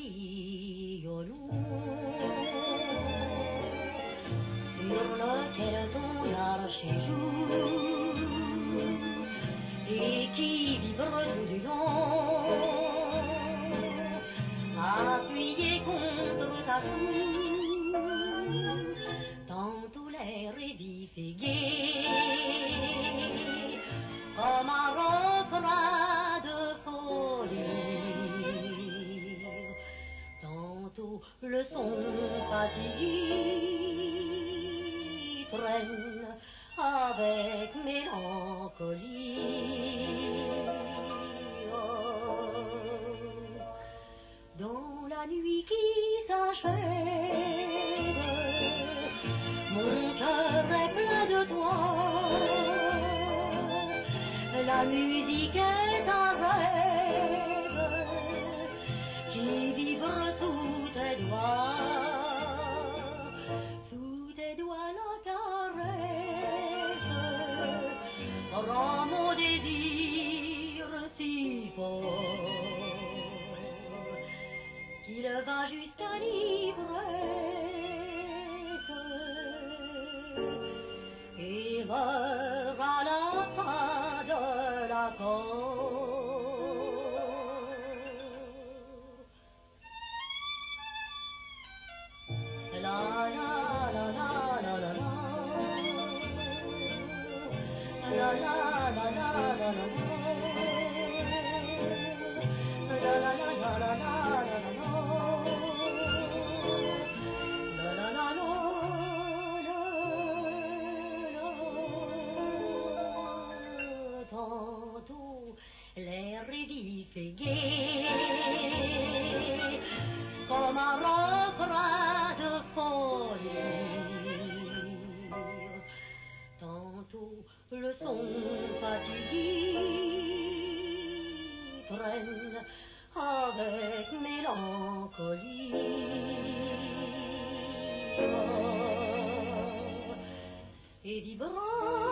violon sur lequel ton archer joue et qui vibre tout du long, appuyé contre ta cou. Tantôt l'air est vif et gai, comme un refrain de folie. Tantôt le son fatigué traîne avec mélancolie. Oh, dans la nuit qui s'achève, mon cœur est plein de toi. La musique est un rêve qui vibre sous tes doigts. Sous tes doigts la caresse rend mon désir si fort qu'il va jusqu'à l'ivresse et meurt à la fin de l'accord. La la la la la la la, la la la la la la, la la la la la la. Tantôt l'air est vif et gai, comme un refrain de folie. Tantôt le son fatigué traîne avec mélancolie. Oh, et vibrant